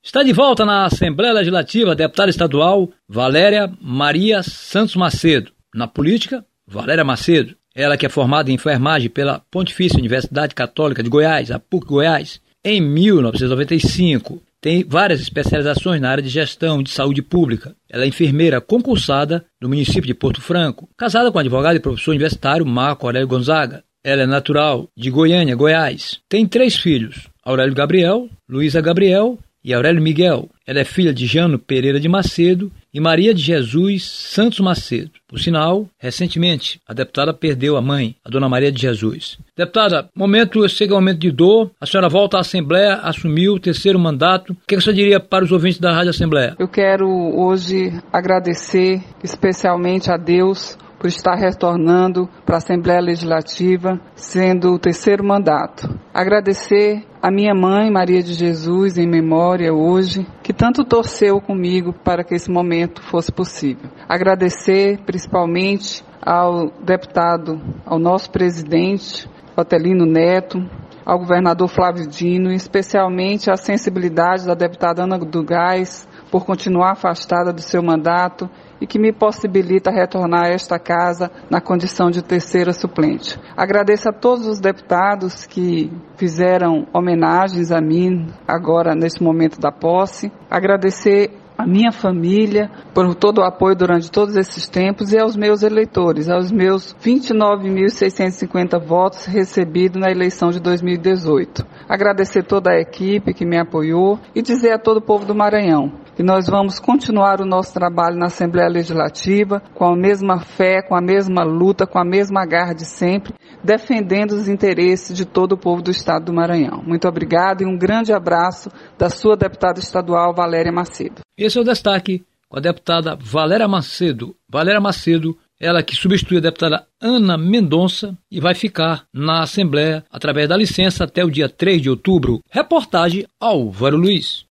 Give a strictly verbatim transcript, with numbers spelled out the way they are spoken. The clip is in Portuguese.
Está de volta na Assembleia Legislativa a deputada estadual Valéria Maria Santos Macedo. Na política, Valéria Macedo. Ela que é formada em enfermagem pela Pontifícia Universidade Católica de Goiás, a P U C Goiás, em mil novecentos e noventa e cinco. Tem várias especializações na área de gestão de saúde pública. Ela é enfermeira concursada no município de Porto Franco, casada com o advogado e professor universitário Marco Aurélio Gonzaga. Ela é natural de Goiânia, Goiás. Tem três filhos, Aurélio Gabriel, Luísa Gabriel e Aurélio Miguel. Ela é filha de Jano Pereira de Macedo e Maria de Jesus Santos Macedo. Por sinal, recentemente, a deputada perdeu a mãe, a dona Maria de Jesus. Deputada, momento, eu sei que é um momento de dor. A senhora volta à Assembleia, assumiu o terceiro mandato. O que a senhora diria para os ouvintes da Rádio Assembleia? Eu quero hoje agradecer especialmente a Deus por estar retornando para a Assembleia Legislativa, sendo o terceiro mandato. Agradecer a minha mãe, Maria de Jesus, em memória hoje, que tanto torceu comigo para que esse momento fosse possível. Agradecer principalmente ao deputado, ao nosso presidente, Otelino Neto, ao governador Flávio Dino, e especialmente a sensibilidade da deputada Ana do Gás por continuar afastada do seu mandato e que me possibilita retornar a esta casa na condição de terceira suplente. Agradeço a todos os deputados que fizeram homenagens a mim agora nesse momento da posse. Agradecer a minha família por todo o apoio durante todos esses tempos e aos meus eleitores, aos meus vinte e nove mil seiscentos e cinquenta votos recebidos na eleição de dois mil e dezoito. Agradecer toda a equipe que me apoiou e dizer a todo o povo do Maranhão que nós vamos continuar o nosso trabalho na Assembleia Legislativa com a mesma fé, com a mesma luta, com a mesma garra de sempre, defendendo os interesses de todo o povo do estado do Maranhão. Muito obrigado e um grande abraço da sua deputada estadual, Valéria Macedo. Esse é o destaque com a deputada Valéria Macedo. Valéria Macedo, ela que substitui a deputada Ana Mendonça e vai ficar na Assembleia através da licença até o dia três de outubro. Reportagem Álvaro Luiz.